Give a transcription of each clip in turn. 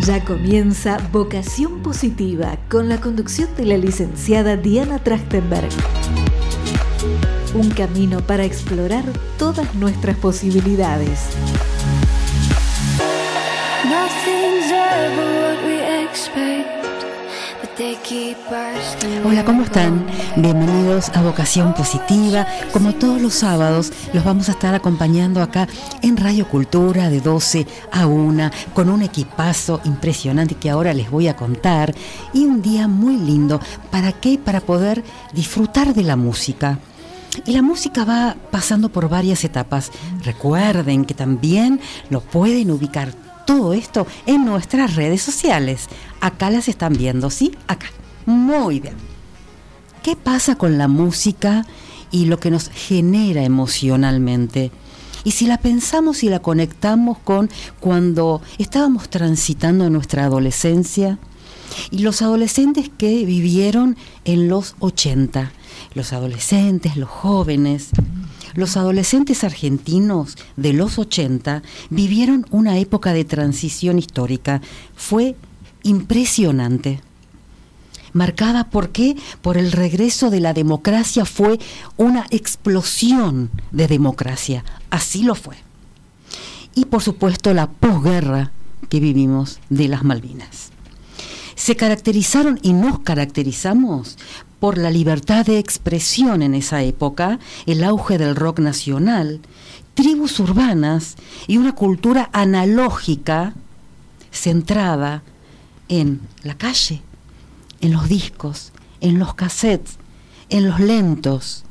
Ya comienza Vocación Positiva con la conducción de la licenciada Diana Trachtenberg. Un camino para explorar todas nuestras posibilidades. Hola, ¿cómo están? Bienvenidos a Vocación Positiva. Como todos los sábados, los vamos a estar acompañando acá en Radio Cultura de 12 a 1 con un equipazo impresionante que ahora les voy a contar, y un día muy lindo. ¿Para qué? Para poder disfrutar de la música. Y la música va pasando por varias etapas. Recuerden que también lo pueden ubicar todo esto en nuestras redes sociales. Acá las están viendo, ¿sí? Acá. Muy bien. ¿Qué pasa con la música y lo que nos genera emocionalmente? Y si la pensamos y la conectamos con cuando estábamos transitando nuestra adolescencia y los adolescentes que vivieron en los 80, los adolescentes, los jóvenes. Los adolescentes argentinos de los 80 vivieron una época de transición histórica. Fue impresionante. Marcada, ¿por qué? Por el regreso de la democracia. Fue una explosión de democracia. Así lo fue. Y por supuesto la posguerra que vivimos de las Malvinas. Se caracterizaron y nos caracterizamos por la libertad de expresión en esa época, el auge del rock nacional, tribus urbanas y una cultura analógica centrada en la calle, en los discos, en los cassettes, en los lentos.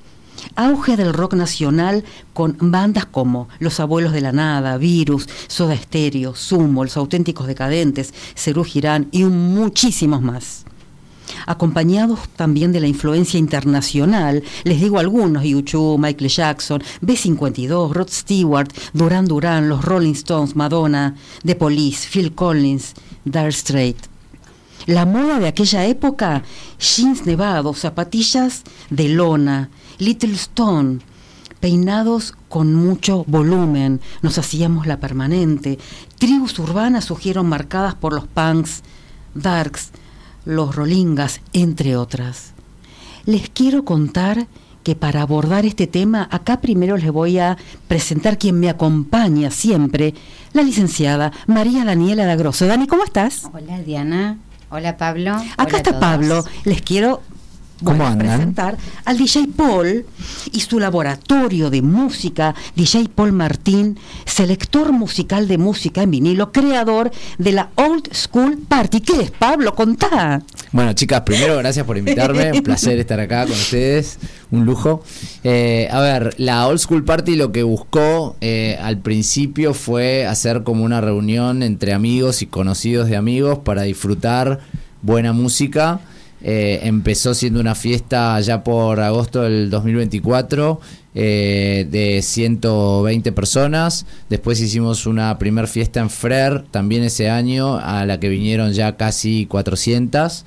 Auge del rock nacional con bandas como Los Abuelos de la Nada, Virus, Soda Stereo, Sumo, Los Auténticos Decadentes, Serú Girán y muchísimos más. Acompañados también de la influencia internacional, les digo algunos: U2, Michael Jackson, B52, Rod Stewart, Duran Duran, los Rolling Stones, Madonna, The Police, Phil Collins, Dire Straits. La moda de aquella época: jeans nevados, zapatillas de lona, Little Stone, peinados con mucho volumen, nos hacíamos la permanente. Tribus urbanas surgieron marcadas por los punks, darks, los rolingas, entre otras. Les quiero contar que para abordar este tema, acá primero les voy a presentar quien me acompaña siempre, la licenciada María Daniela Dagrosso. Dani, ¿cómo estás? Hola, Diana. Hola, Pablo. Acá Hola está Pablo. Les quiero presentar al DJ Paul y su laboratorio de música, DJ Paul Martín, selector musical de música en vinilo, creador de la Old School Party. ¿Qué es, Pablo? Contá. Bueno, chicas, primero gracias por invitarme, un placer estar acá con ustedes, un lujo. A ver, la Old School Party lo que buscó al principio fue hacer como una reunión entre amigos y conocidos de amigos para disfrutar buena música. Empezó siendo una fiesta ya por agosto del 2024 de 120 personas. Después hicimos una primer fiesta en Frer también ese año, a la que vinieron ya casi 400,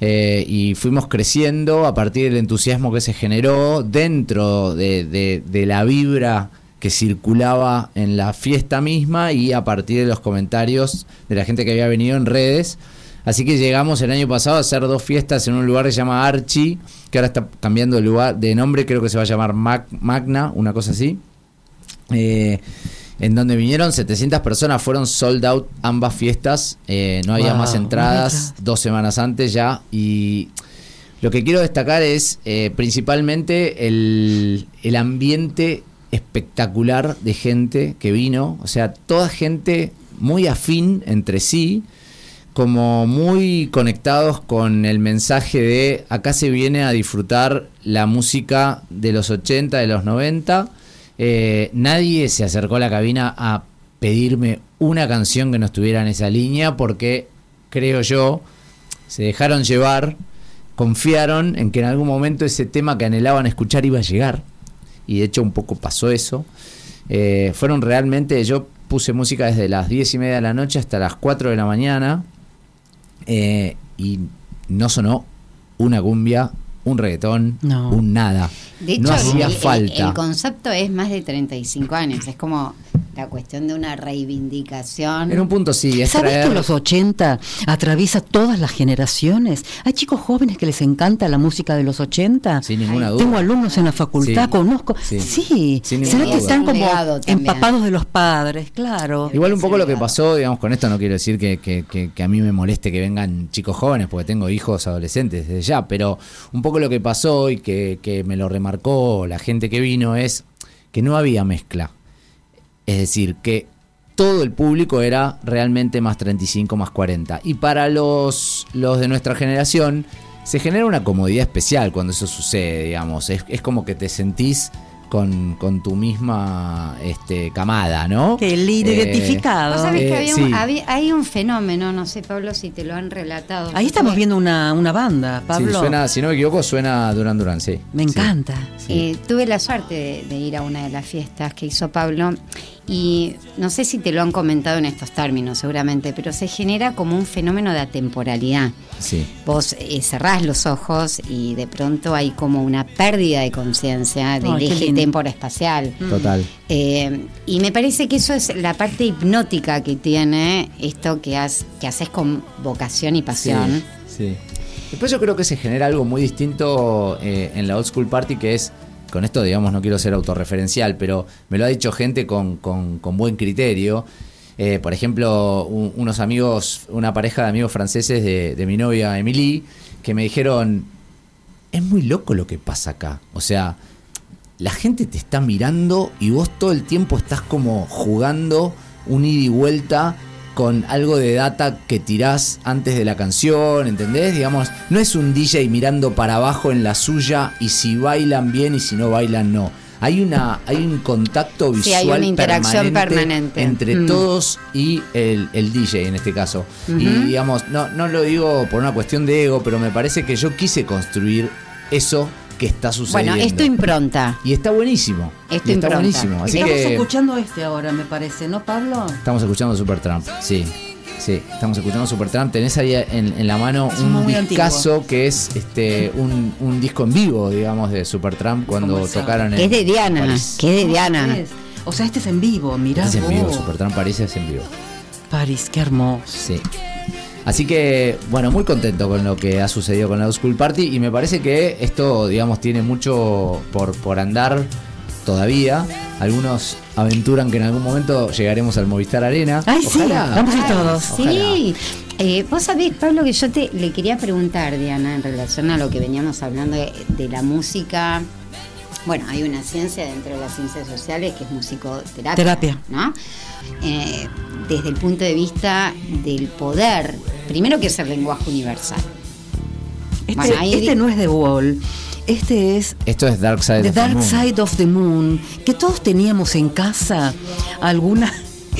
y fuimos creciendo a partir del entusiasmo que se generó dentro de la vibra que circulaba en la fiesta misma y a partir de los comentarios de la gente que había venido en redes. Así que llegamos el año pasado a hacer 2 fiestas en un lugar que se llama Archie, que ahora está cambiando de nombre, creo que se va a llamar Magna, una cosa así, en donde vinieron 700 personas, fueron sold out ambas fiestas, no había más entradas, 2 semanas antes ya, y lo que quiero destacar es principalmente el ambiente espectacular de gente que vino, o sea, toda gente muy afín entre sí, como muy conectados con el mensaje de acá se viene a disfrutar la música de los 80, de los 90. Nadie se acercó a la cabina a pedirme una canción que no estuviera en esa línea, porque creo yo, se dejaron llevar, confiaron en que en algún momento ese tema que anhelaban escuchar iba a llegar, y de hecho un poco pasó eso. Fueron realmente, yo puse música desde las 10:30 de la noche hasta las 4 de la mañana, y no sonó una cumbia, un reggaetón, un nada. De hecho, no hacía falta. El concepto es más de 35 años, es como la cuestión de una reivindicación. En un punto sí, es ¿Sabés traer... que los 80 atraviesa todas las generaciones? Hay chicos jóvenes que les encanta la música de los 80. Sin ninguna duda. Tengo alumnos en la facultad, Sí. conozco. Sí. Sí, Sin se ve ninguna que duda. están como Legado también. empapados de los padres, claro. Igual un poco lo que pasó, digamos, con esto no quiero decir que a mí me moleste que vengan chicos jóvenes, porque tengo hijos adolescentes desde ya, pero un poco lo que pasó y que me lo remarcó la gente que vino es que no había mezcla. Es decir, que todo el público era realmente más 35, más 40. Y para los de nuestra generación se genera una comodidad especial cuando eso sucede, digamos. Es como que te sentís con tu misma camada, ¿no? Qué lindo, identificado. Vos sabés que sí. hay un fenómeno, no sé, Pablo, si te lo han relatado. Ahí estamos viendo una banda, Pablo. Sí, suena, si no me equivoco, suena Duran Duran, sí. Me encanta. Sí. Tuve la suerte de ir a una de las fiestas que hizo Pablo y no sé si te lo han comentado en estos términos seguramente, pero se genera como un fenómeno de atemporalidad. Sí. Vos cerrás los ojos y de pronto hay como una pérdida de conciencia del Ay, qué eje lindo. temporoespacial. Total. Y me parece que eso es la parte hipnótica que tiene esto que haces con vocación y pasión. Sí. Después yo creo que se genera algo muy distinto en la Old School Party, que es, con esto digamos no quiero ser autorreferencial, pero me lo ha dicho gente con buen criterio. Por ejemplo, unos amigos, una pareja de amigos franceses de mi novia Emily, que me dijeron, es muy loco lo que pasa acá. O sea, la gente te está mirando y vos todo el tiempo estás como jugando un ida y vuelta con algo de data que tirás antes de la canción, ¿entendés? Digamos, no es un DJ mirando para abajo en la suya y si bailan bien y si no bailan no. Hay un contacto visual, Sí, hay una interacción permanente entre todos y el DJ en este caso. Uh-huh. Y digamos, no lo digo por una cuestión de ego, pero me parece que yo quise construir eso que está sucediendo. Bueno, esto impronta. Y está buenísimo. Esto Y está impronta. buenísimo. Así Estamos que escuchando ahora, me parece, ¿no, Pablo? estamos escuchando Supertramp, sí. Sí, estamos escuchando Supertramp. Tenés ahí en la mano Somos un muy discazo que es un disco en vivo, digamos, de Supertramp cuando ¿Cómo sabe? tocaron en Que es de Diana, París. que es de Diana. O sea, este es en vivo, mirá Es en vivo, vos. Supertramp París es en vivo. París, qué hermoso. Sí. Así que, bueno, muy contento con lo que ha sucedido con la Old School Party y me parece que esto, digamos, tiene mucho por andar todavía. Algunos aventuran que en algún momento llegaremos al Movistar Arena. Ay, Ojalá. sí, vamos a ir todos. Sí. Vos sabés, Pablo, que yo le quería preguntar, Diana, en relación a lo que veníamos hablando de la música. Bueno, hay una ciencia dentro de las ciencias sociales que es musicoterapia. Terapia. ¿No? Desde el punto de vista del poder, primero que es el lenguaje universal. Bueno, ahí No es The Wall, Esto es Dark Side The of the Dark Moon. Side of the Moon, que todos teníamos en casa alguna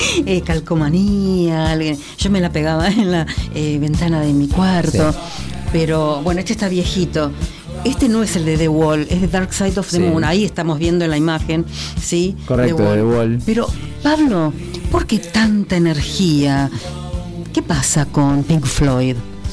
calcomanía, yo me la pegaba en la ventana de mi cuarto, Sí. pero bueno, este está viejito. Este no es el de The Wall, es The Dark Side of the Sí. Moon. Ahí estamos viendo en la imagen, ¿sí? Correcto, The Wall. Pero, Pablo, ¿por qué tanta energía? ¿Qué pasa con Pink Floyd?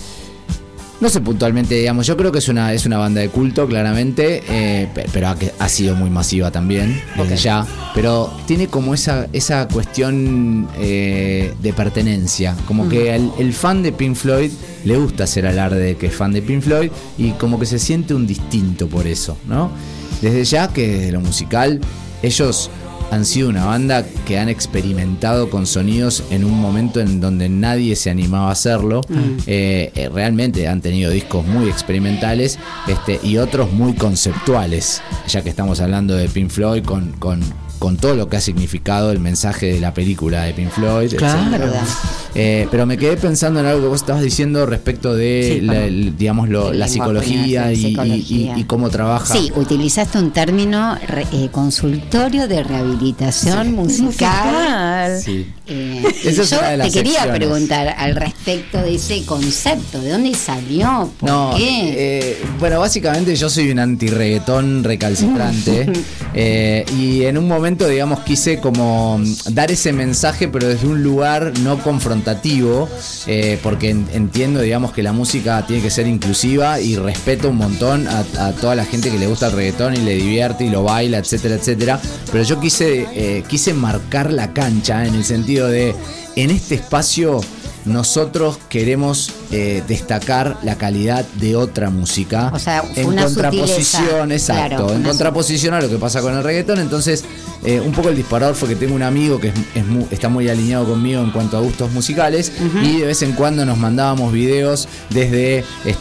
No sé puntualmente, digamos, yo creo que es una banda de culto, claramente, pero ha sido muy masiva también, desde ya. Pero tiene como esa cuestión de pertenencia, como que el fan de Pink Floyd le gusta hacer alarde de que es fan de Pink Floyd y como que se siente un distinto por eso, ¿no? Desde ya que desde lo musical, ellos han sido una banda que han experimentado con sonidos en un momento en donde nadie se animaba a hacerlo. Realmente han tenido discos muy experimentales y otros muy conceptuales, ya que estamos hablando de Pink Floyd con todo lo que ha significado el mensaje de la película de Pink Floyd, Claro. etcétera. Pero me quedé pensando en algo que vos estabas diciendo respecto de la psicología y cómo trabaja. Sí, utilizaste un término consultorio de rehabilitación musical. Sí. Yo Esa es una de las te quería secciones. preguntar al respecto de ese concepto, ¿de dónde salió? ¿Por qué? Bueno, básicamente yo soy un anti-reggaetón recalcitrante y en un momento momento, digamos, quise como dar ese mensaje, pero desde un lugar no confrontativo, porque entiendo, digamos, que la música tiene que ser inclusiva y respeto un montón a toda la gente que le gusta el reggaetón y le divierte y lo baila, etcétera, etcétera. Pero yo quise marcar la cancha en el sentido de, en este espacio nosotros queremos destacar la calidad de otra música, o sea, fue en una contraposición, sutileza, exacto, claro, en contraposición a lo que pasa con el reggaetón. Entonces, un poco el disparador fue que tengo un amigo que está muy alineado conmigo en cuanto a gustos musicales, y de vez en cuando nos mandábamos videos desde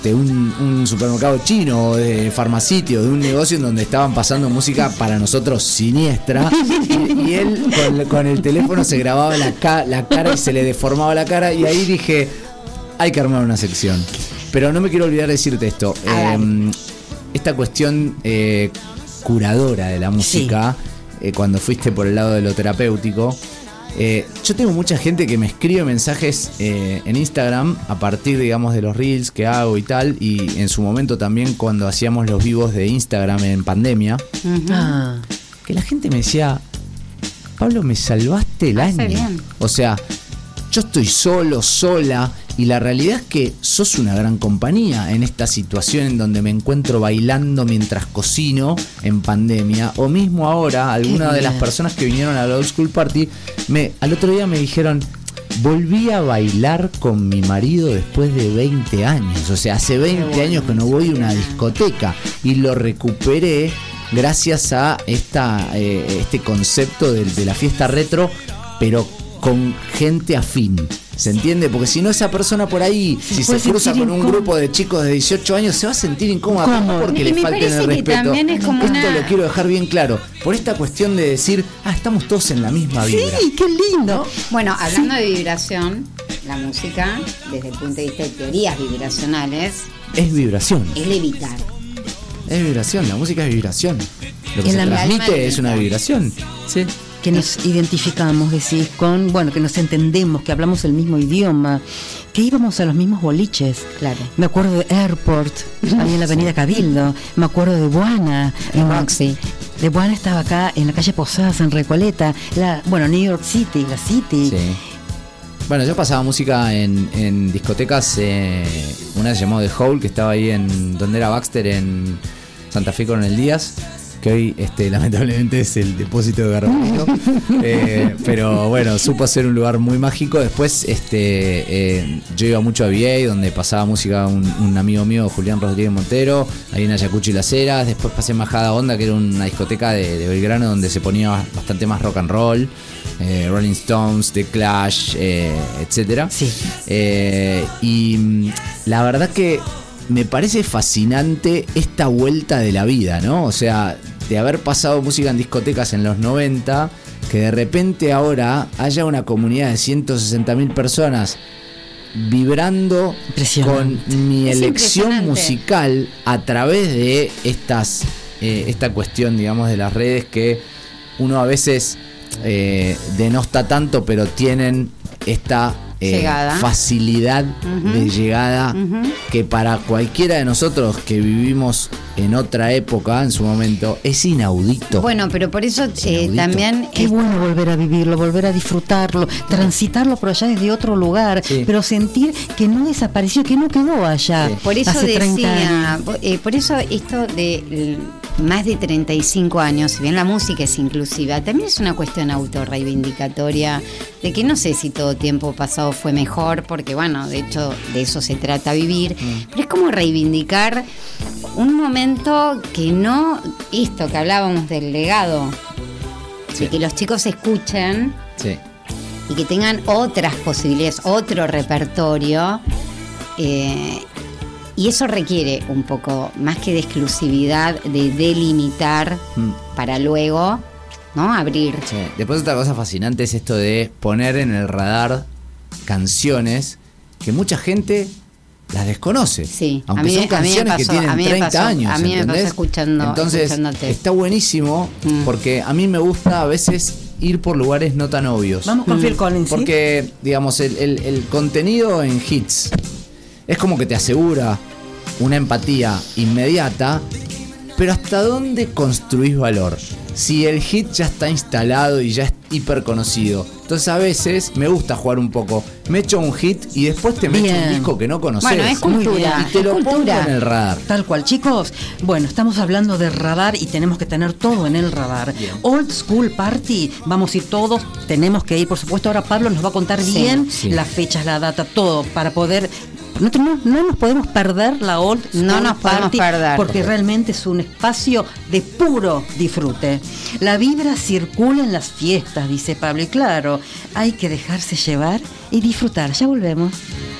un supermercado chino, o de Farmacity, o de un negocio en donde estaban pasando música para nosotros siniestra, y él con el teléfono se grababa la cara y se le deformaba la cara, y ahí dije, hay que armar una sección. Pero no me quiero olvidar de decirte esto, esta cuestión curadora de la música, cuando fuiste por el lado de lo terapéutico, yo tengo mucha gente que me escribe mensajes en Instagram a partir, digamos, de los reels que hago y tal, y en su momento también cuando hacíamos los vivos de Instagram en pandemia, que la gente me decía, Pablo, me salvaste el año. Bien. O sea, yo estoy sola, y la realidad es que sos una gran compañía en esta situación en donde me encuentro bailando mientras cocino en pandemia, o mismo ahora algunas de las personas que vinieron a la Old School Party al otro día me dijeron, volví a bailar con mi marido después de 20 años, o sea, hace 20 años que no voy a una discoteca, y lo recuperé gracias a este concepto de la fiesta retro, pero con gente afín. ¿Se entiende? Porque si no, esa persona por ahí, si se cruza con un grupo de chicos de 18 años, se va a sentir incómoda, no porque le falten el respeto. Esto lo quiero dejar bien claro. Por esta cuestión de decir, estamos todos en la misma vibra. Sí, qué lindo. Bueno, hablando de vibración, la música, desde el punto de vista de teorías vibracionales, es vibración. Es levitar. Es vibración, la música es vibración. Lo que se transmite es una vibración. Sí. Que nos identificamos, decís, que nos entendemos, que hablamos el mismo idioma, que íbamos a los mismos boliches. Claro. Me acuerdo de Airport, ahí en la avenida Cabildo. Me acuerdo de Buana. Roxy. De Buana estaba acá en la calle Posadas, en Recoleta. New York City, la City. Sí. Bueno, yo pasaba música en discotecas, una se llamó The Hole, que estaba ahí donde era Baxter, en Santa Fe Coronel Díaz, que hoy lamentablemente es el depósito de Garbanzo, pero bueno, supo ser un lugar muy mágico. Después yo iba mucho a VA, donde pasaba música un amigo mío, Julián Rodríguez Montero, ahí en Ayacucho y Las Heras. Después pasé en Majada Onda, que era una discoteca de Belgrano, donde se ponía bastante más rock and roll, Rolling Stones, The Clash, etcétera. Sí. Y la verdad que me parece fascinante esta vuelta de la vida, ¿no? O sea, de haber pasado música en discotecas en los 90, que de repente ahora haya una comunidad de 160.000 personas vibrando con mi elección musical a través de esta cuestión, digamos, de las redes, que uno a veces denosta tanto, pero tienen esta facilidad de llegada, que para cualquiera de nosotros que vivimos en otra época, en su momento, es inaudito. Bueno, pero por eso también... Qué bueno volver a vivirlo, volver a disfrutarlo, transitarlo por allá desde otro lugar, pero sentir que no desapareció, que no quedó allá. Sí. Por eso hace 30 años. Por eso esto de más de 35 años, si bien la música es inclusiva, también es una cuestión autorreivindicatoria, de que no sé si todo tiempo pasado fue mejor, porque bueno, de hecho de eso se trata vivir, pero es como reivindicar un momento que no, esto que hablábamos del legado, de que los chicos escuchen y que tengan otras posibilidades, otro repertorio, y eso requiere un poco más que de exclusividad, de delimitar para luego, ¿no? Abrir. Sí. Después otra cosa fascinante es esto de poner en el radar canciones que mucha gente las desconoce. Sí. Aunque son canciones que tienen 30 años. A mí me pasó escuchándote. Está buenísimo, porque a mí me gusta a veces ir por lugares no tan obvios. Vamos con Phil Collins. Porque, digamos, el contenido en hits es como que te asegura una empatía inmediata, pero ¿hasta dónde construís valor? si el hit ya está instalado y ya es hiper conocido. Entonces a veces me gusta jugar un poco. Me echo un hit y después te meto un disco que no conoces. Bueno, es cultura. Y te lo pongo en el radar. Tal cual, chicos. Bueno, estamos hablando de radar y tenemos que tener todo en el radar. Bien. Old School Party, vamos a ir todos, tenemos que ir, por supuesto. Ahora Pablo nos va a contar bien las fechas, la data, todo, para poder... No nos podemos perder la Old School Party, porque realmente es un espacio de puro disfrute. La vibra circula en las fiestas, dice Pablo, y claro, hay que dejarse llevar y disfrutar. Ya volvemos.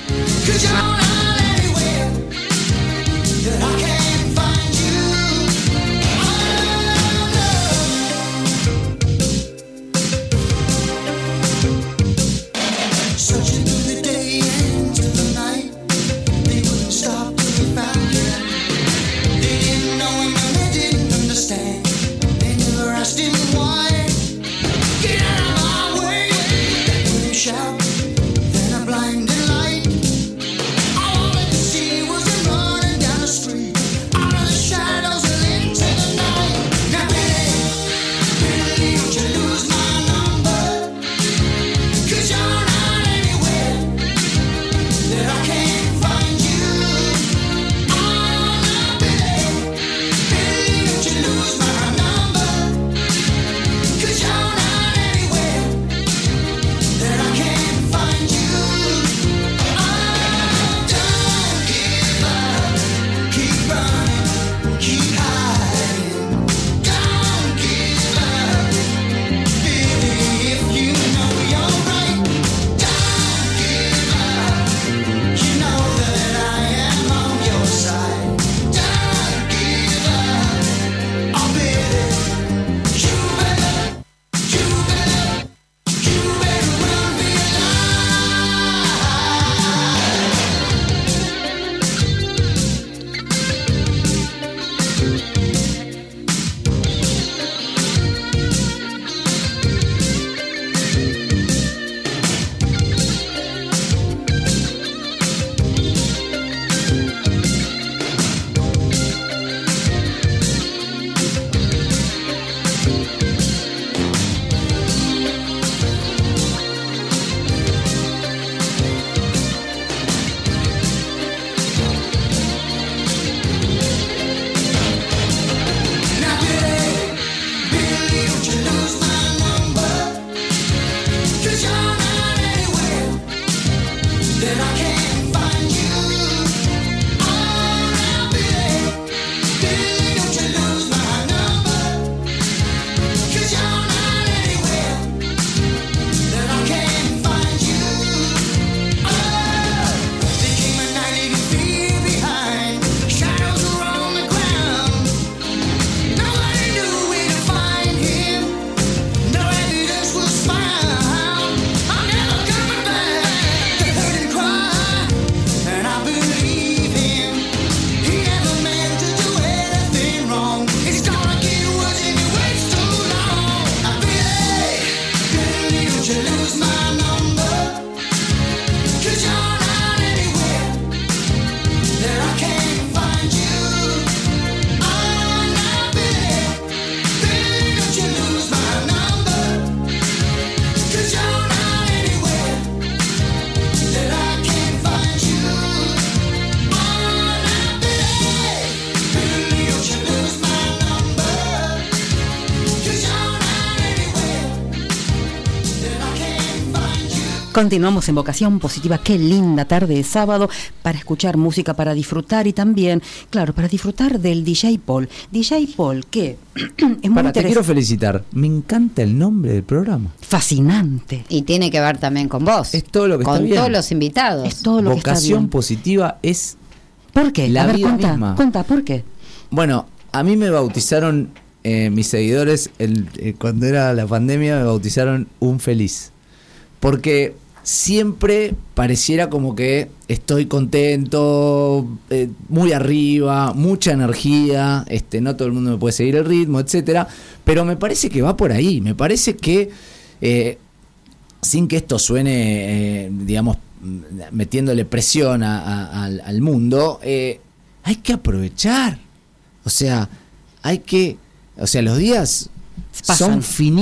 Continuamos en Vocación Positiva. Qué linda tarde de sábado para escuchar música, para disfrutar y también, claro, para disfrutar del DJ Paul. DJ Paul, que es muy te quiero felicitar. Me encanta el nombre del programa. Fascinante. Y tiene que ver también con vos. Es todo lo que está bien. Con todos los invitados. Es todo lo que está bien. Vocación Positiva es ¿por qué? La vida misma. Conta, ¿por qué? Bueno, a mí me bautizaron mis seguidores, cuando era la pandemia, me bautizaron un feliz. Porque siempre pareciera como que estoy contento, muy arriba, mucha energía, no todo el mundo me puede seguir el ritmo, etcétera, pero me parece que va por ahí. Me parece que sin que esto suene, digamos, metiéndole presión al mundo, hay que aprovechar. O sea, los días pasan.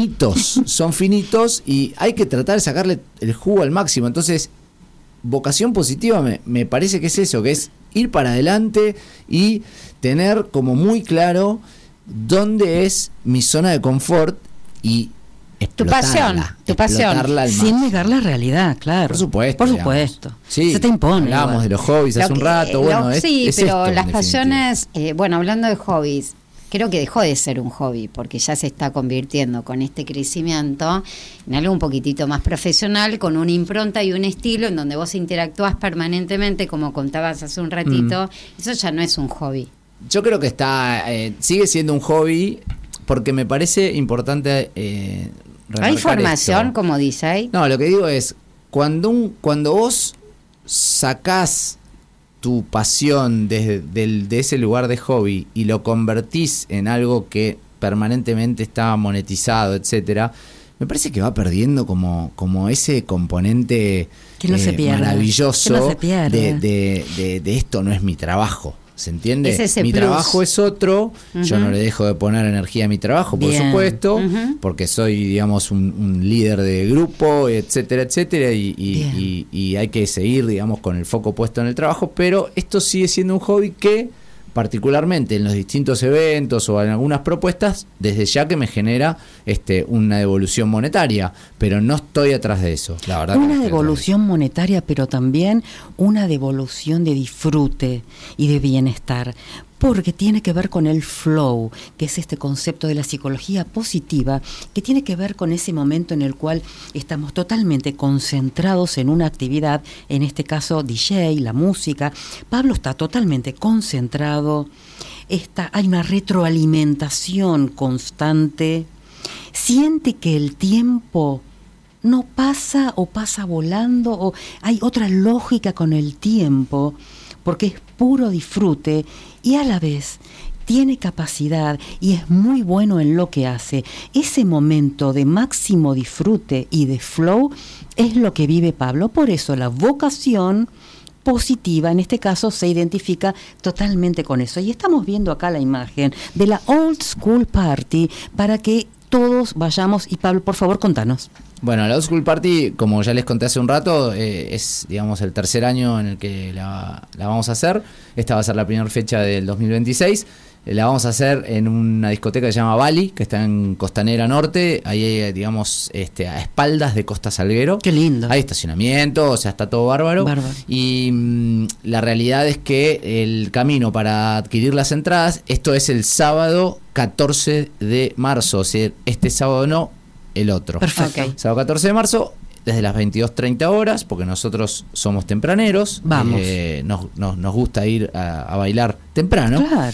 Son finitos y hay que tratar de sacarle el jugo al máximo. Entonces, vocación positiva me parece que es eso, que es ir para adelante y tener como muy claro dónde es mi zona de confort y tu pasión, explotarla al sin máximo. negar la realidad, claro. Por supuesto. Por supuesto. Sí, se te impone. Hablábamos de los hobbies hace un rato. Sí, es pero esto, las en pasiones, hablando de hobbies, creo que dejó de ser un hobby porque ya se está convirtiendo con este crecimiento en algo un poquitito más profesional, con una impronta y un estilo en donde vos interactúas permanentemente, como contabas hace un ratito. Eso ya no es un hobby. Yo creo que sigue siendo un hobby porque me parece importante ¿Hay formación esto. como DJ? No, lo que digo es, cuando vos sacás tu pasión de ese lugar de hobby y lo convertís en algo que permanentemente está monetizado, etcétera, me parece que va perdiendo como ese componente que no se pierda, maravilloso que no se pierda. de esto no es mi trabajo. ¿Se entiende? Es ese mi plus. Trabajo es otro, yo no le dejo de poner energía a mi trabajo, por supuesto, porque soy, digamos, un líder de grupo, etcétera, etcétera, y hay que seguir, digamos, con el foco puesto en el trabajo, pero esto sigue siendo un hobby que, particularmente en los distintos eventos o en algunas propuestas, desde ya que me genera una devolución monetaria, pero no estoy atrás de eso, la verdad. Una devolución monetaria, pero también una devolución de disfrute y de bienestar, porque tiene que ver con el flow, que es este concepto de la psicología positiva, que tiene que ver con ese momento en el cual estamos totalmente concentrados en una actividad, en este caso DJ, la música. Pablo está totalmente concentrado, hay una retroalimentación constante, siente que el tiempo no pasa o pasa volando, o hay otra lógica con el tiempo, porque es puro disfrute y a la vez tiene capacidad y es muy bueno en lo que hace. Ese momento de máximo disfrute y de flow es lo que vive Pablo. Por eso la vocación positiva, en este caso, se identifica totalmente con eso. Y estamos viendo acá la imagen de la Old School Party para que todos vayamos. Y Pablo, por favor, contanos. Bueno, la Old School Party, como ya les conté hace un rato, es, digamos, el tercer año en el que la vamos a hacer. Esta va a ser la primera fecha del 2026. La vamos a hacer en una discoteca que se llama Bali, que está en Costanera Norte, ahí, digamos, a espaldas de Costa Salguero. Qué lindo. Hay estacionamiento, o sea, está todo bárbaro. Y la realidad es que el camino para adquirir las entradas, esto es el sábado 14 de marzo, o sea, este sábado no, el otro. Perfecto. Okay. Sábado 14 de marzo, desde las 22:30 horas, porque nosotros somos tempraneros. Vamos. Nos gusta ir a bailar temprano. Claro.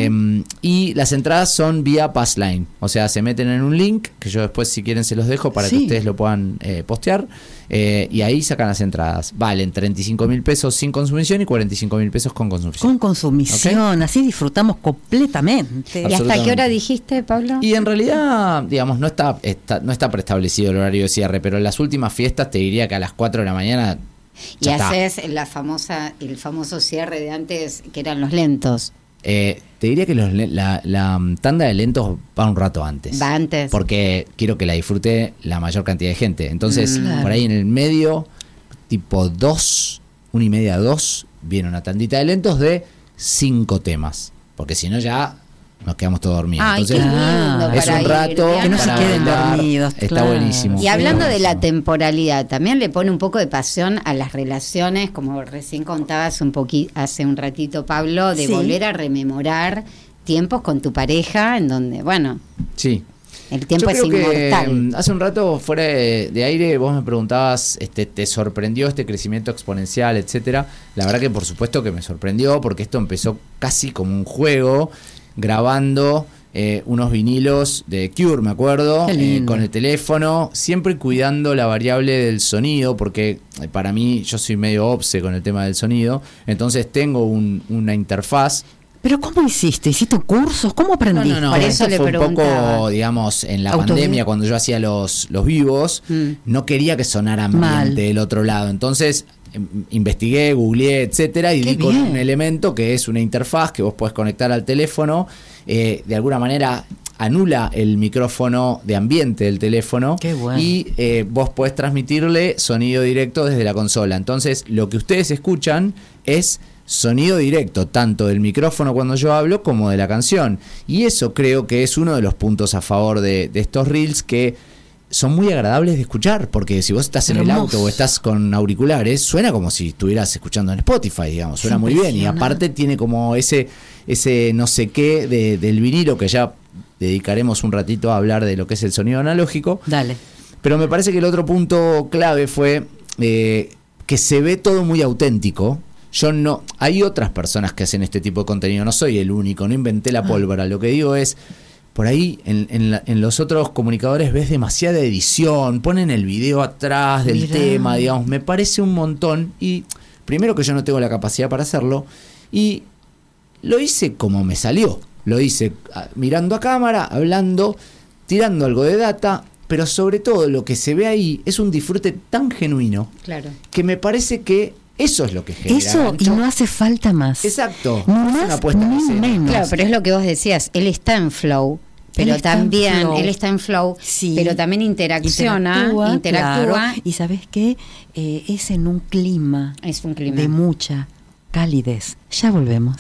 Y las entradas son vía Passline. O sea, se meten en un link, que yo después, si quieren, se los dejo para que ustedes lo puedan postear. Y ahí sacan las entradas. Valen 35.000 pesos sin consumición y 45.000 pesos con consumición. Con consumición, ¿okay? Así disfrutamos completamente. ¿Y hasta qué hora dijiste, Pablo? Y en realidad, digamos, no está preestablecido el horario de cierre, pero en las últimas fiestas te diría que a las 4 de la mañana y haces el famoso cierre de antes, que eran los lentos. Te diría que la tanda de lentos va un rato antes. Va antes. Porque quiero que la disfrute la mayor cantidad de gente. Entonces, por ahí en el medio, tipo 1:30, 2, viene una tandita de lentos de 5 temas. Porque si no ya nos quedamos todos dormidos. Ay, entonces, qué lindo es un rato que no se queden dormidos. Está buenísimo. Y hablando de la temporalidad, también le pone un poco de pasión a las relaciones, como recién contabas hace un ratito, Pablo, de volver a rememorar tiempos con tu pareja, en donde, bueno, sí, el tiempo es inmortal. Hace un rato, fuera de aire, vos me preguntabas, ¿te sorprendió este crecimiento exponencial, etcétera? La verdad que por supuesto que me sorprendió, porque esto empezó casi como un juego, grabando unos vinilos de Cure, me acuerdo, con el teléfono, siempre cuidando la variable del sonido, porque para mí, yo soy medio obse con el tema del sonido, entonces tengo una interfaz. ¿Pero cómo hiciste? ¿Hiciste cursos? ¿Cómo aprendiste? No, por eso le fue preguntaba. Un poco, digamos, en la pandemia, cuando yo hacía los vivos, no quería que sonara mal del otro lado, entonces investigué, googleé, etcétera, y di con un elemento que es una interfaz que vos podés conectar al teléfono, de alguna manera anula el micrófono de ambiente del teléfono. Qué bueno. Y vos podés transmitirle sonido directo desde la consola. Entonces, lo que ustedes escuchan es sonido directo, tanto del micrófono cuando yo hablo como de la canción. Y eso creo que es uno de los puntos a favor de estos reels, que son muy agradables de escuchar, porque si vos estás en el auto o estás con auriculares, suena como si estuvieras escuchando en Spotify, digamos, suena muy bien. Y aparte tiene como ese no sé qué del vinilo, que ya dedicaremos un ratito a hablar de lo que es el sonido analógico. Dale. Pero me parece que el otro punto clave fue que se ve todo muy auténtico. Hay otras personas que hacen este tipo de contenido, no soy el único, no inventé la pólvora. Lo que digo es, por ahí en los otros comunicadores ves demasiada edición, ponen el video atrás del tema, digamos, me parece un montón. Y primero que yo no tengo la capacidad para hacerlo, y lo hice como me salió. Lo hice mirando a cámara, hablando, tirando algo de data, pero sobre todo lo que se ve ahí es un disfrute tan genuino, claro, que me parece que eso es lo que genera eso gancho. Y no hace falta más. Exacto. No más, una apuesta menos. Claro, pero es lo que vos decías, él está en flow. Pero también, él está en flow, sí, pero también interactúa. Claro. Y ¿sabes qué? Es en un clima, de mucha calidez. Ya volvemos.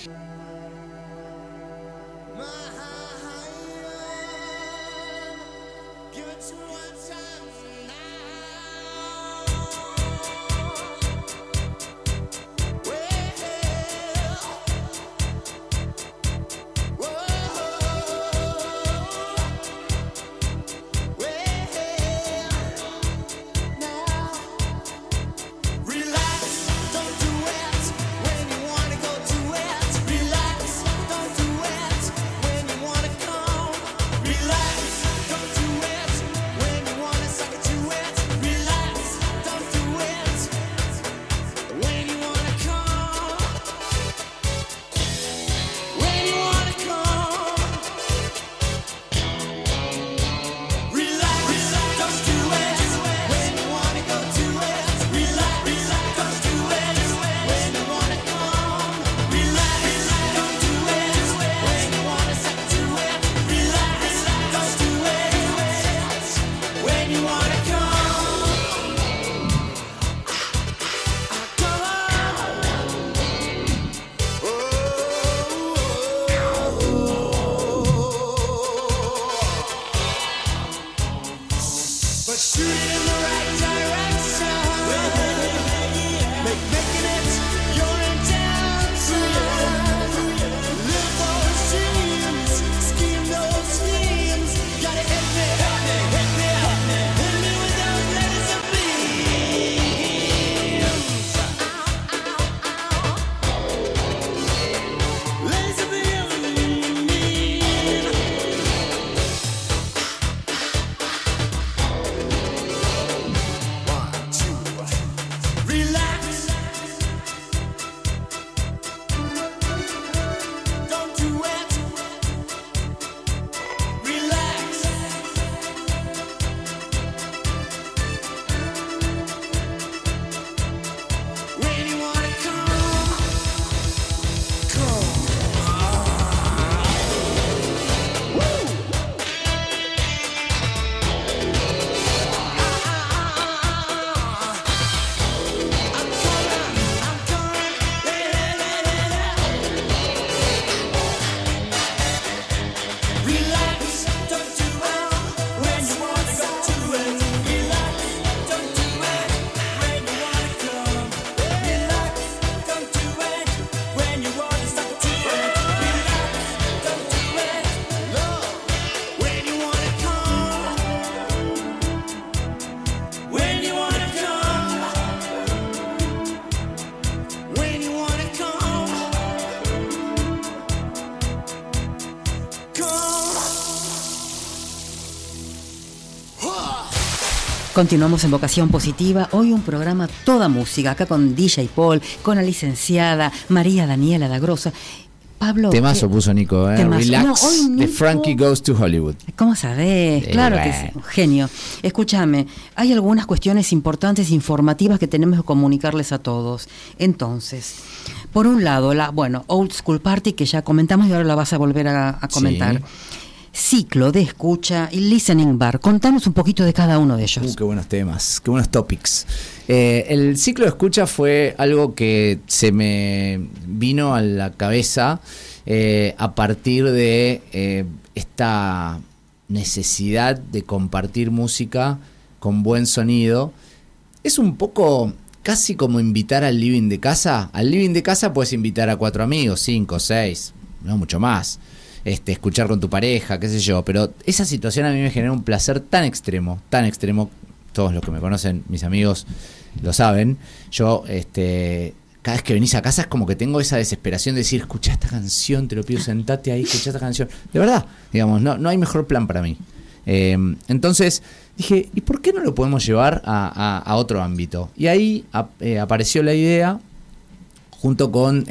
Continuamos en Vocación Positiva, hoy un programa toda música, acá con DJ Paul, con la licenciada María Daniela Dagrosa. Pablo, temazo puso Nico, Relax, de Frankie Goes to Hollywood. ¿Cómo sabés? Claro que es un genio. Escúchame, hay algunas cuestiones importantes informativas que tenemos que comunicarles a todos. Entonces, por un lado, Old School Party, que ya comentamos y ahora la vas a volver a comentar. Sí. ciclo de escucha y listening bar. Contanos un poquito de cada uno de ellos. Qué buenos temas, qué buenos topics. El ciclo de escucha fue algo que se me vino a la cabeza a partir de esta necesidad de compartir música con buen sonido. Es un poco casi como invitar al living de casa. Al living de casa puedes invitar a 4 amigos, 5, 6, no mucho más. Escuchar con tu pareja, qué sé yo. Pero esa situación a mí me genera un placer tan extremo. Todos los que me conocen, mis amigos, lo saben. Yo, cada vez que venís a casa es como que tengo esa desesperación de decir, escuchá esta canción, te lo pido, sentate ahí, escuchá esta canción. De verdad, digamos, no hay mejor plan para mí. Entonces dije, ¿y por qué no lo podemos llevar a otro ámbito? Y ahí apareció la idea, junto con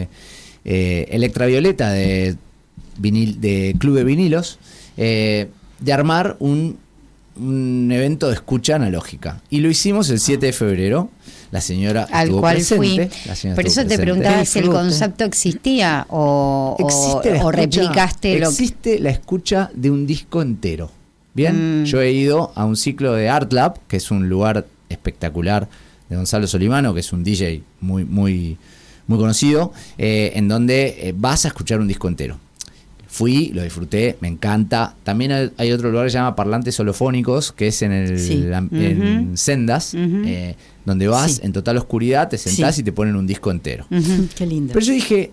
Electra Violeta de Club de Vinilos, de armar un evento de escucha analógica. Y lo hicimos el 7 de febrero. La señora al estuvo cual presente. fui. Por eso te preguntaba si el concepto existía o replicaste lo que... Existe la escucha de un disco entero. Bien, yo he ido a un ciclo de Art Lab, que es un lugar espectacular de Gonzalo Solimano, que es un DJ muy, muy, muy conocido, en donde vas a escuchar un disco entero. Fui, lo disfruté, me encanta. También hay otro lugar que se llama Parlantes Holofónicos, que es en Sendas, donde vas en total oscuridad, te sentás y te ponen un disco entero. Qué lindo. Pero yo dije,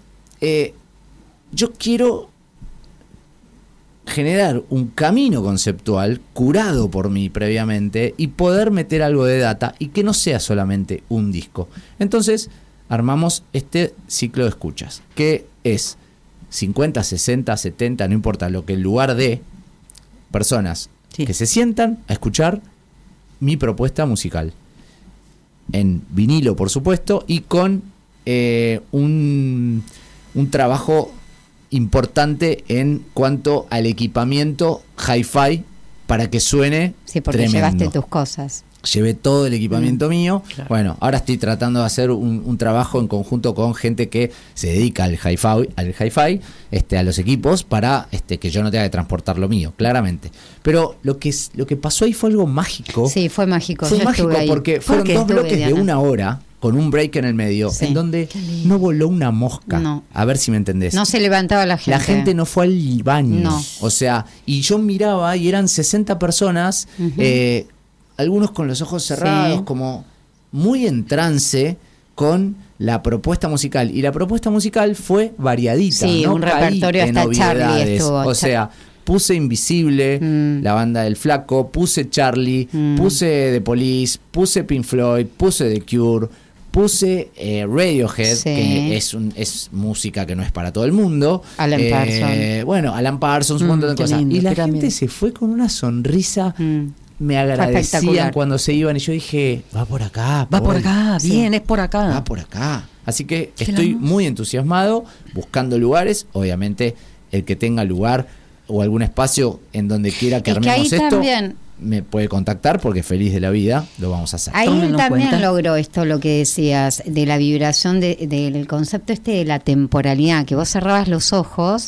yo quiero generar un camino conceptual curado por mí previamente y poder meter algo de data y que no sea solamente un disco. Entonces armamos este ciclo de escuchas, que es 50, 60, 70, no importa lo que el lugar dé, personas que se sientan a escuchar mi propuesta musical. En vinilo, por supuesto, y con un trabajo importante en cuanto al equipamiento hi-fi para que suene porque tremendo. Llevaste tus cosas. Llevé todo el equipamiento mío. Claro. Bueno, ahora estoy tratando de hacer un trabajo en conjunto con gente que se dedica al hi-fi, a los equipos, para que yo no tenga que transportar lo mío, claramente. Pero lo que pasó ahí fue algo mágico. Sí, fue mágico. Fue mágico porque fueron 2 bloques de 1 hora con un break en el medio, en donde no voló una mosca. No. A ver si me entendés. No se levantaba la gente. La gente no fue al baño. No. O sea, y yo miraba y eran 60 personas, algunos con los ojos cerrados, como muy en trance con la propuesta musical. Y la propuesta musical fue variadita. Sí, no un caí repertorio en hasta Charlie obviedades. estuvo. O sea, puse Invisible, la banda del Flaco, puse Charlie, puse The Police, puse Pink Floyd, puse The Cure, puse Radiohead, que es música que no es para todo el mundo. Alan Parsons. Bueno, Alan Parsons, un montón de cosas. lindo, Y la gente se fue con una sonrisa. Me agradecían cuando se iban y yo dije, va por acá, bien, es por acá. Va por acá. Así que estoy muy entusiasmado, buscando lugares. Obviamente, el que tenga lugar o algún espacio en donde quiera que armemos esto, también me puede contactar, porque feliz de la vida lo vamos a hacer. Ahí Tómenos también cuenta. logró esto, lo que decías, de la vibración, del concepto de la temporalidad, que vos cerrabas los ojos,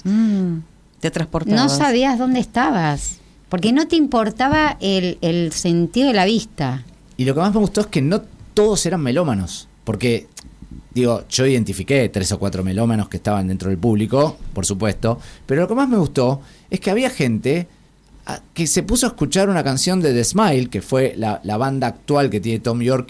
Te transportabas. no sabías dónde estabas, porque no te importaba el sentido de la vista. Y lo que más me gustó es que no todos eran melómanos, porque yo identifiqué 3 o 4 melómanos que estaban dentro del público, por supuesto, pero lo que más me gustó es que había gente que se puso a escuchar una canción de The Smile, que fue la banda actual que tiene Tom York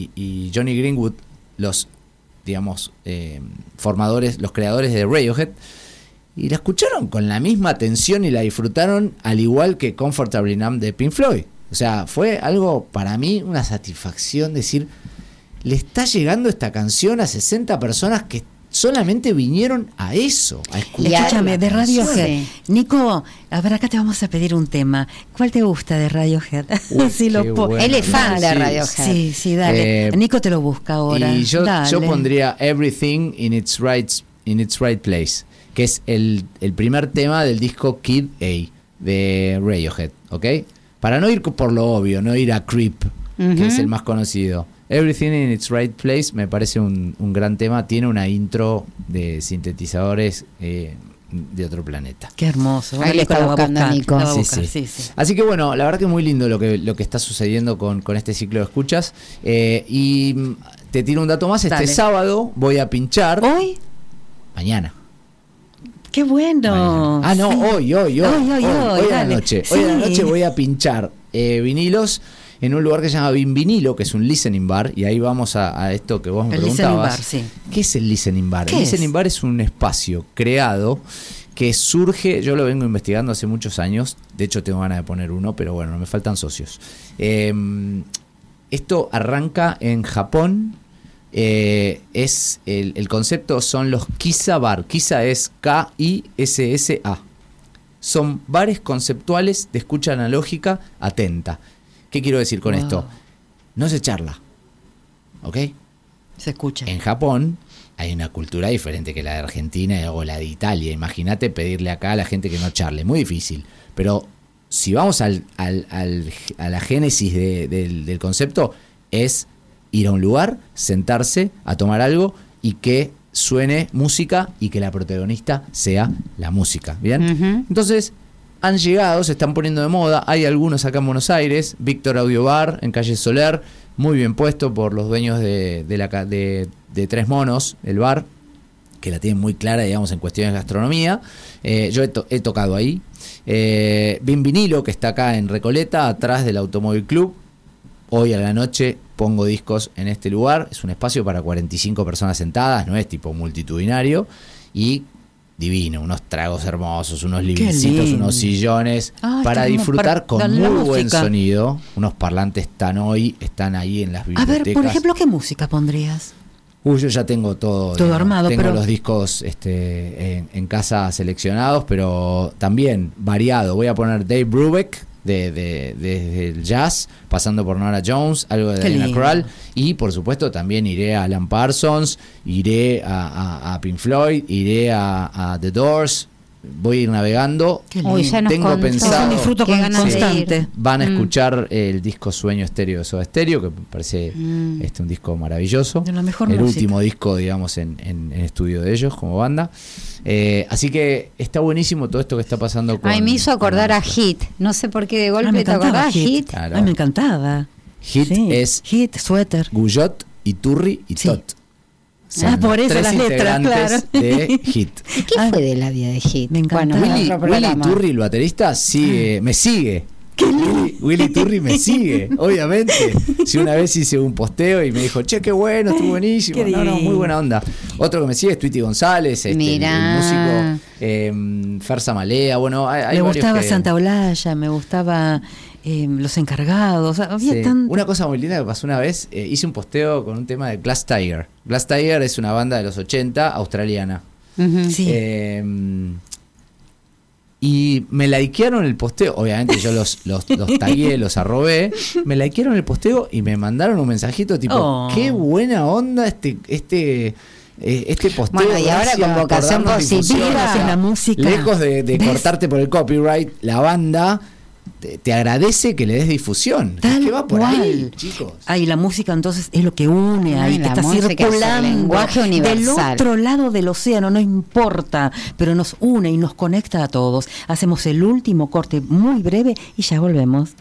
y Johnny Greenwood, los, digamos, formadores, los creadores de Radiohead, y la escucharon con la misma atención y la disfrutaron al igual que Comfortably Numb de Pink Floyd. O sea, fue algo para mí, una satisfacción decir, le está llegando esta canción a 60 personas que solamente vinieron a eso, a escuchar. Escúchame, de Radiohead. Sí. Nico, a ver, acá te vamos a pedir un tema. ¿Cuál te gusta de Radiohead? Uy, Sí, qué bueno. Él es fan de Sí. Radiohead. Sí, dale. Nico te lo busca ahora. Y yo Dale. pondría Everything in its right place, que es el primer tema del disco Kid A de Radiohead, ¿ok? Para no ir por lo obvio, no ir a Creep, que es el más conocido. Everything in its right place me parece un gran tema. Tiene una intro de sintetizadores de otro planeta. Qué hermoso. Ahí le está buscando a Nico. Sí. Así que bueno, la verdad que es muy lindo lo que está sucediendo con este ciclo de escuchas. Y te tiro un dato más. Este sábado voy a pinchar. ¿Hoy? Mañana. ¡Qué bueno! Mañana. No, hoy a la noche. Sí. Hoy a la noche voy a pinchar vinilos en un lugar que se llama Vinilo, que es un listening bar, y ahí vamos a esto que vos me preguntabas. Bar, sí. ¿Qué es el listening bar? El listening bar es un espacio creado que surge, yo lo vengo investigando hace muchos años, de hecho tengo ganas de poner uno, pero bueno, me faltan socios. Esto arranca en Japón. Es el concepto son los Kissa Bar. Kissa es K-I-S-S-A. Son bares conceptuales de escucha analógica atenta. ¿Qué quiero decir con esto? No se charla, ¿ok? Se escucha. En Japón hay una cultura diferente que la de Argentina o la de Italia. Imagínate pedirle acá a la gente que no charle, muy difícil. Pero si vamos a la génesis del concepto, es ir a un lugar, sentarse a tomar algo y que suene música y que la protagonista sea la música. ¿Bien? Uh-huh. Entonces, han llegado, se están poniendo de moda. Hay algunos acá en Buenos Aires. Víctor Audio Bar en Calle Soler, muy bien puesto por los dueños de Tres Monos, el bar, que la tienen muy clara, digamos, en cuestiones de gastronomía. Yo he tocado ahí. Bien Vinilo, que está acá en Recoleta, atrás del Automóvil Club. Hoy a la noche pongo discos en este lugar. Es un espacio para 45 personas sentadas, no es tipo multitudinario. Y divino, unos tragos hermosos, unos livingcitos, unos sillones, para disfrutar con muy buen sonido. Unos parlantes están ahí en las bibliotecas. A ver, por ejemplo, ¿qué música pondrías? Yo ya tengo todo armado. Tengo los discos en casa seleccionados, pero también variado. Voy a poner Dave Brubeck, desde el jazz, pasando por Nora Jones, algo de Diana Krall, y por supuesto también iré a Alan Parsons, iré a Pink Floyd, iré a The Doors. Voy a ir navegando. Tengo pensado, un disfruto constante. Van a escuchar el disco Sueño Estéreo de Soda Stereo, que me parece un disco maravilloso, de la mejor el música. Último disco, digamos, en estudio de ellos como banda. Así que está buenísimo todo esto que está pasando con... me hizo acordar a Hit. No sé por qué de golpe te acordás Hit. Claro. Me encantaba. Hit es Hit, Suéter, Guyot, Iturri y Tot. Por eso las letras, claro. De Hit. ¿Qué fue de la vida de Hit? Me encanta. Willy Iturri, el baterista, me sigue. Willy Iturri me sigue, obviamente. Si una vez hice un posteo y me dijo, che, qué bueno, estuvo buenísimo. Muy buena onda. Otro que me sigue es Tweety González, el músico, Ferza Malea. Bueno, me gustaba Santa Olalla, me gustaba Los Encargados. Una cosa muy linda que pasó una vez, hice un posteo con un tema de Glass Tiger. Glass Tiger es una banda de los 80 australiana. Uh-huh. Sí. Y me likearon el posteo. Obviamente yo los tagué, los arrobé. Me likearon el posteo y me mandaron un mensajito tipo, qué buena onda este posteo. Bueno, y ahora con vocación positiva, la música. Lejos de cortarte por el copyright, la banda te agradece que le des difusión. Tal que va por cual. ahí, chicos. La música entonces es lo que une ahí, que está circulando lenguaje universal. del otro lado del océano, no importa, pero nos une y nos conecta a todos. Hacemos el último corte muy breve y ya volvemos.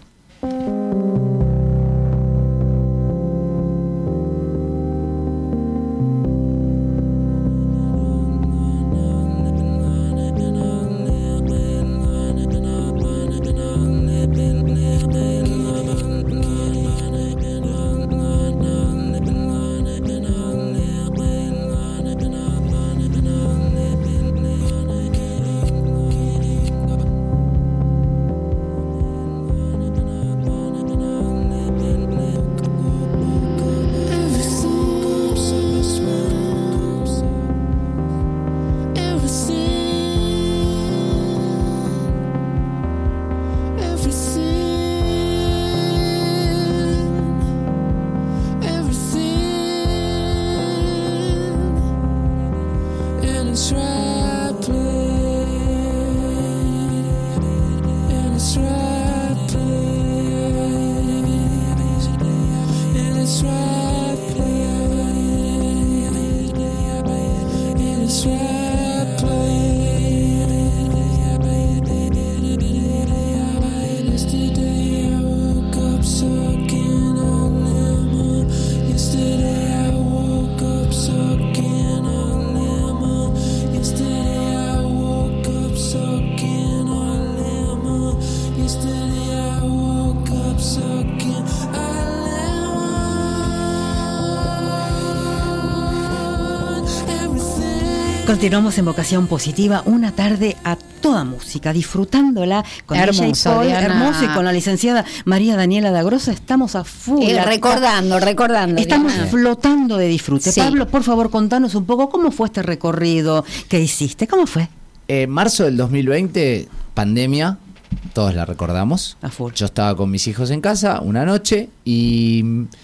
Continuamos en Vocación Positiva, una tarde a toda música, disfrutándola con hermoso, DJ Paul, Diana. hermoso, y con la licenciada María Daniela Dagrosa. Estamos a full. Recordando. Estamos Diana. flotando de disfrute. Sí. Pablo, por favor, contanos un poco cómo fue este recorrido que hiciste. ¿Cómo fue? Marzo del 2020, pandemia, todos la recordamos. A full. Yo estaba con mis hijos en casa una noche y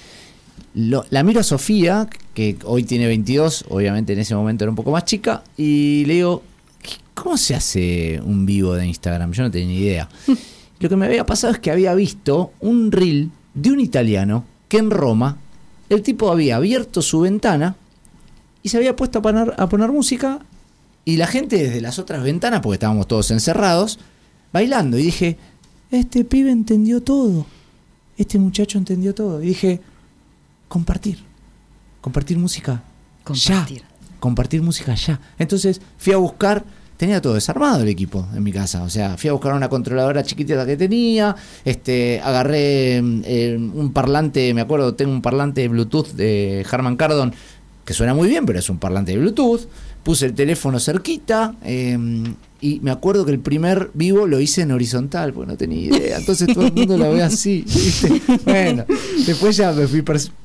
la miro a Sofía, que hoy tiene 22, obviamente en ese momento era un poco más chica, y le digo, ¿cómo se hace un vivo de Instagram? Yo no tenía ni idea. Lo que me había pasado es que había visto un reel de un italiano que en Roma el tipo había abierto su ventana y se había puesto a poner música, y la gente desde las otras ventanas, porque estábamos todos encerrados, bailando. Y dije, este pibe entendió todo, este muchacho entendió todo. Y dije, compartir música ya, compartir música ya. Entonces fui a buscar, tenía todo desarmado el equipo en mi casa, o sea, fui a buscar una controladora chiquitita que tenía, agarré un parlante, me acuerdo, tengo un parlante de Bluetooth de Harman Kardon que suena muy bien, pero es un parlante de Bluetooth. Puse el teléfono cerquita, y me acuerdo que el primer vivo lo hice en horizontal, porque no tenía idea. Entonces todo el mundo lo ve así, ¿viste? Bueno, después ya me fui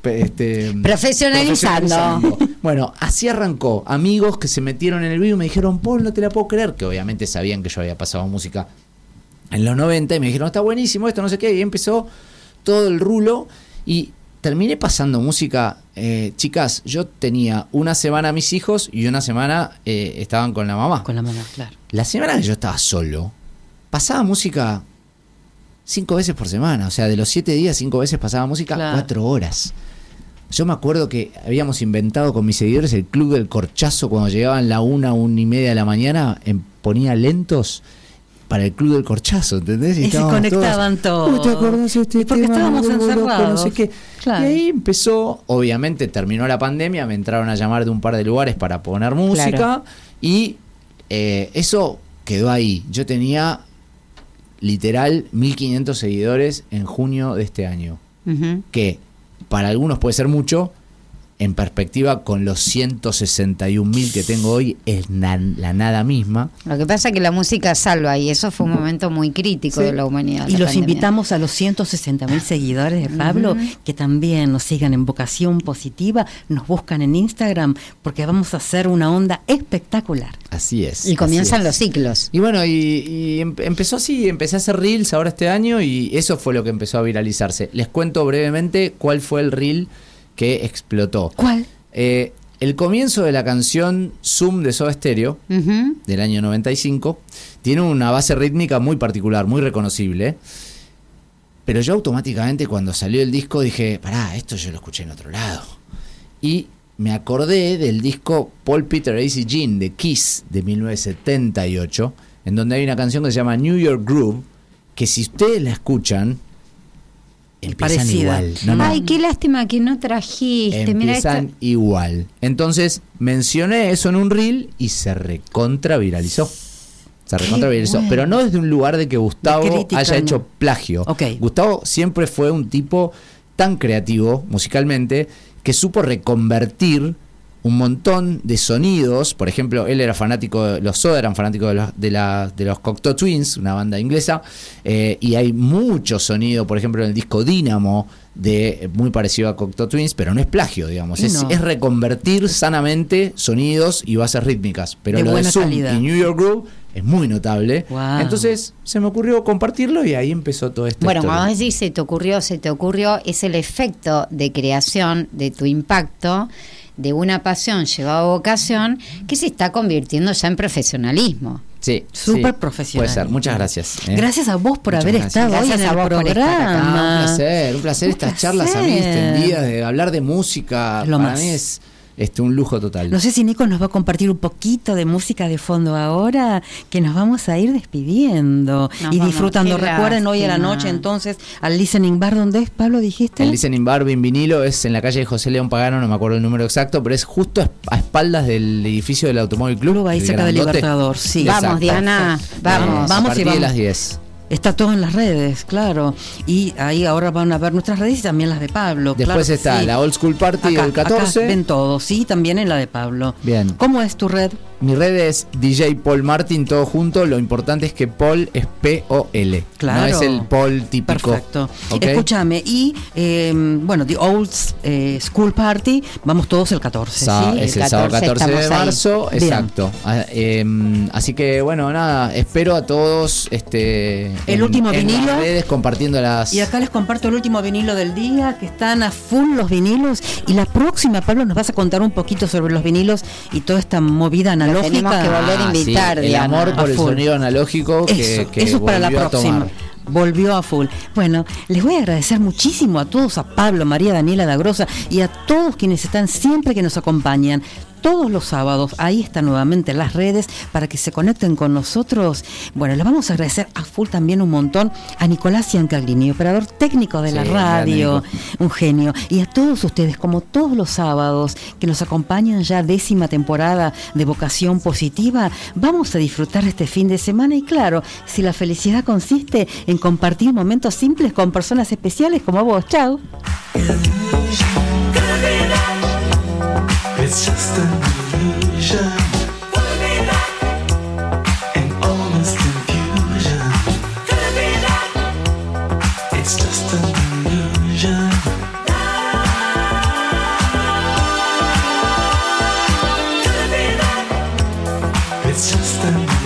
profesionalizando. Bueno, así arrancó. Amigos que se metieron en el vivo y me dijeron, Paul, no te la puedo creer, que obviamente sabían que yo había pasado música en los 90, y me dijeron, está buenísimo esto, no sé qué, y empezó todo el rulo, y terminé pasando música. Chicas, yo tenía una semana a mis hijos y una semana estaban con la mamá. Con la mamá, claro. La semana que yo estaba solo, pasaba música 5 veces por semana. O sea, de los 7 días, 5 veces pasaba música, claro. 4 horas. Yo me acuerdo que habíamos inventado con mis seguidores el Club del Corchazo. Cuando llegaban la 1:30 de la mañana, ponía lentos para el Club del Corchazo, ¿entendés? Y se conectaban todos. ¿Te acordás de este porque tema? Estábamos encerrados. No sé qué. Claro. Y ahí empezó, obviamente terminó la pandemia, me entraron a llamar de un par de lugares para poner música, claro. Y eso quedó ahí. Yo tenía literal 1.500 seguidores en junio de este año, que para algunos puede ser mucho. En perspectiva, con los 161.000 que tengo hoy, es la nada misma. Lo que pasa es que la música salva, y eso fue un momento muy crítico de la humanidad. Y los invitamos a los 160.000 seguidores de Pablo, que también nos sigan en Vocación Positiva, nos buscan en Instagram, porque vamos a hacer una onda espectacular. Así es. Y comienzan los ciclos. Y bueno, y empezó así, empecé a hacer reels ahora este año, y eso fue lo que empezó a viralizarse. Les cuento brevemente cuál fue el reel que explotó. ¿Cuál? El comienzo de la canción Zoom de Soda Stereo, del año 95, tiene una base rítmica muy particular, muy reconocible. Pero yo automáticamente cuando salió el disco dije, pará, esto yo lo escuché en otro lado. Y me acordé del disco Paul, Peter, Easy Gene de Kiss de 1978, en donde hay una canción que se llama New York Groove, que si ustedes la escuchan, empiezan parecida. Igual. No. Ay, qué lástima que no trajiste. Empiezan igual. Entonces mencioné eso en un reel y se recontraviralizó. Bueno. Pero no desde un lugar de que Gustavo haya hecho plagio. Okay. Gustavo siempre fue un tipo tan creativo musicalmente que supo reconvertir un montón de sonidos. Por ejemplo, él era fanático, los Soda eran fanáticos de los Cocteau Twins, una banda inglesa, y hay mucho sonido, por ejemplo, en el disco Dynamo, muy parecido a Cocteau Twins, pero no es plagio, digamos, es reconvertir sanamente sonidos y bases rítmicas, pero de lo de Zoom calidad. Y New York Groove es muy notable. Wow. Entonces se me ocurrió compartirlo y ahí empezó todo esto. Bueno, cuando decís se te ocurrió, es el efecto de creación de tu impacto, de una pasión llevada a vocación, que se está convirtiendo ya en profesionalismo. Sí, súper profesional. Puede ser, muchas gracias. Gracias a vos por haber estado hoy en el programa. Un placer estas charlas a mí extendidas, de hablar de música, para mí es un lujo total. No sé si Nico nos va a compartir un poquito de música de fondo ahora, que nos vamos a ir despidiendo y disfrutando. Recuerden hoy a la noche entonces al Listening Bar. ¿Dónde es, Pablo, dijiste? El Listening Bar Vinilo es en la calle de José León Pagano, no me acuerdo el número exacto, pero es justo a espaldas del edificio del Automóvil Club. Ahí cerca del Libertador, sí. Vamos, Diana, vamos. A partir de las 10. Está todo en las redes, claro. Y ahí ahora van a ver nuestras redes y también las de Pablo. Después está la Old School Party del 14. Acá ven todo, sí, también en la de Pablo. Bien. ¿Cómo es tu red? Mi red es DJ Paul Martin, todo junto. Lo importante es que Paul es P-O-L. Claro. No es el Paul típico. Perfecto. ¿Okay? Escúchame, y bueno, The Old School Party, vamos todos el 14. ¿sí? Es el sábado 14 de marzo, Bien. exacto. Así que bueno, nada, espero a todos el último en vinilo. las redes compartiendo las... Y acá les comparto el último vinilo del día, que están a full los vinilos. Y la próxima, Pablo, nos vas a contar un poquito sobre los vinilos y toda esta movida analógica. Tenemos que volver a invitar, sí, el Diana. amor por el sonido analógico que Eso es para la volvió a próxima. tomar. Volvió a full. Bueno, les voy a agradecer muchísimo a todos, a Pablo, María Daniela Dagrosa y a todos quienes están siempre que nos acompañan. Todos los sábados, ahí están nuevamente las redes para que se conecten con nosotros. Bueno, le vamos a agradecer a full también un montón a Nicolás Ciancaglini, operador técnico de la radio, un genio. Y a todos ustedes, como todos los sábados, que nos acompañan ya 10ª temporada de Vocación Positiva, vamos a disfrutar este fin de semana. Y claro, si la felicidad consiste en compartir momentos simples con personas especiales como vos. Chao. It's just an illusion, and all this confusion. It's just an illusion. It's just an illusion.